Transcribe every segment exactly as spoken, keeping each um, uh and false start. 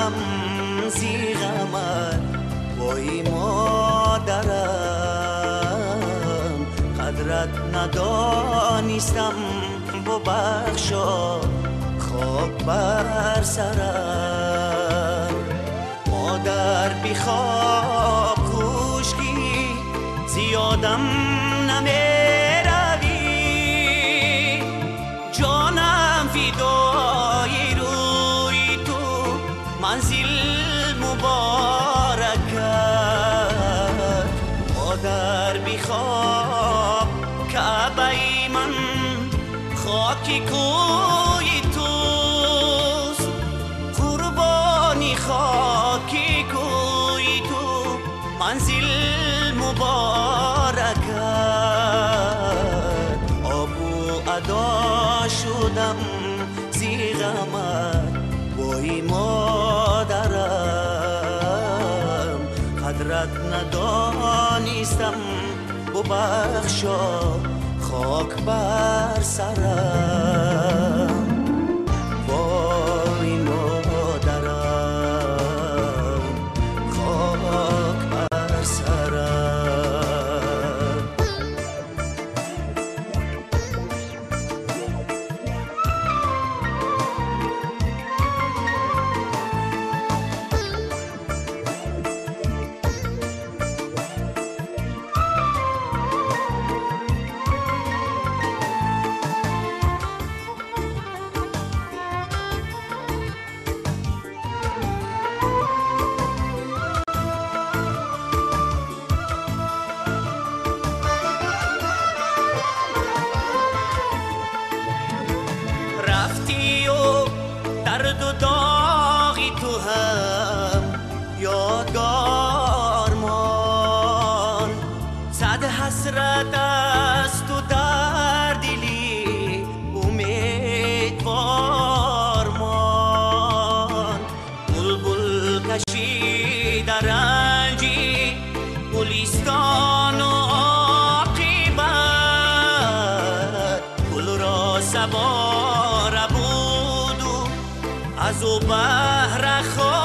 شدم زی غمت وای مادرم، قدرت ندانستم ببخشا خاک بر سرم. مادر بیخواب خشکی زیادم نمیروی، جانم فدای روی تو منزل مبارکت. مادر بیخواب کعبه من خاکی کوی توست، قربانی خاکی کوی تو منزل مبارکت. آبو ادا شدم زی غمت وای مادرم، قدرت ندانستم ببخشا خاک بر سرم. وای مادرم خاک بر سرم. رفتی و درد و داغی تو هم یادگار مان، صد حسرت از تو در دلی امیدوار مان. بلبل کشید رنجی گلستان و عاقبت، گل را سوار بود و از او بهر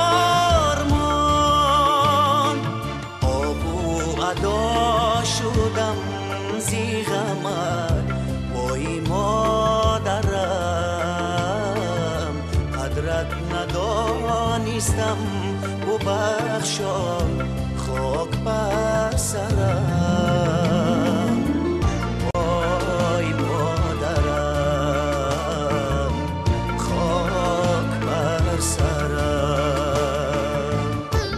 خارمان. آبو ادا شدم زی غمت وای مادرم، قدرت ندانستم ببخشا خاک بر سرم. وای مادرم خاک بر سرم.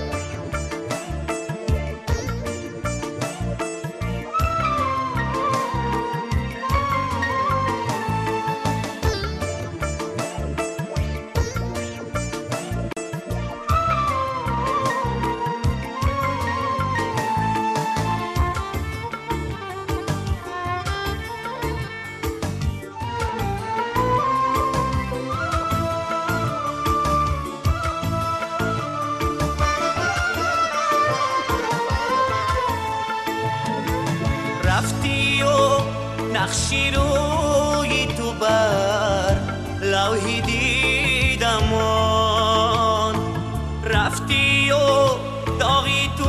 رفتی و نقشی روی تو بر لوحی دیدم آن، رفتی و داغی تو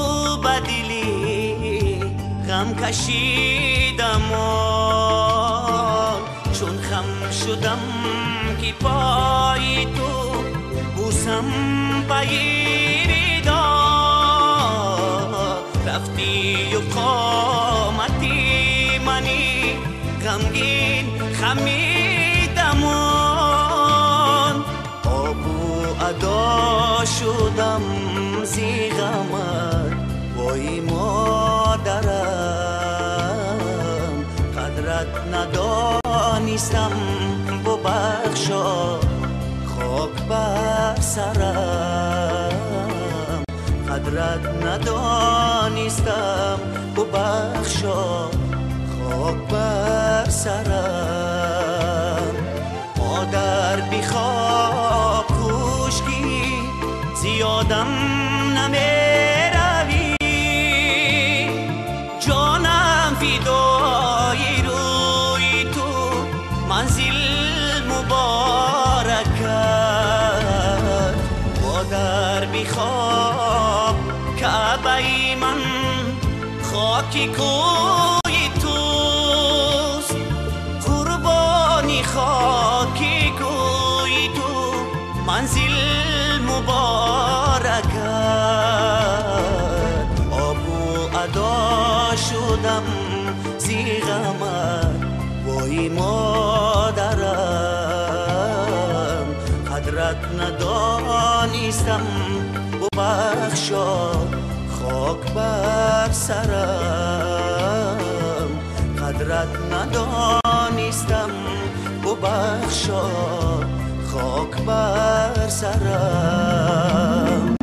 بدلی غم کشیدم آن. چون خم شدم که پای تو بوسم بگیری رفتی و قامتی منی غمگین خمیدم آن. آبو ادا شدم زی غمت وای مادرم، قدرت ندانستم ببخشا خاک بر سرم. قدرت ندانستم ببخشا خاک بر سرم. مادر بیخواب خشکی زیادم نمیروی، جانم فدای روی تو منزل مبارکت. کعبه من خاکی کوی توست، قربانی خاکی کوی تو منزل مبارکت. آبو ادا شدم زی غمت وای مادرم، قدرت ندانستم ببخشا خاک بر سرم، قدرت ندانستم ببخشا خاک بر سرم.